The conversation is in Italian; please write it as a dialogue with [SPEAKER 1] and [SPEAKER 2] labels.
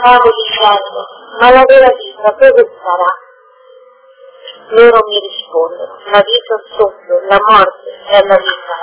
[SPEAKER 1] stavo dicendo, ma la vera vita dove sarà? Loro mi rispondono, la vita è il sogno, la morte è la vita.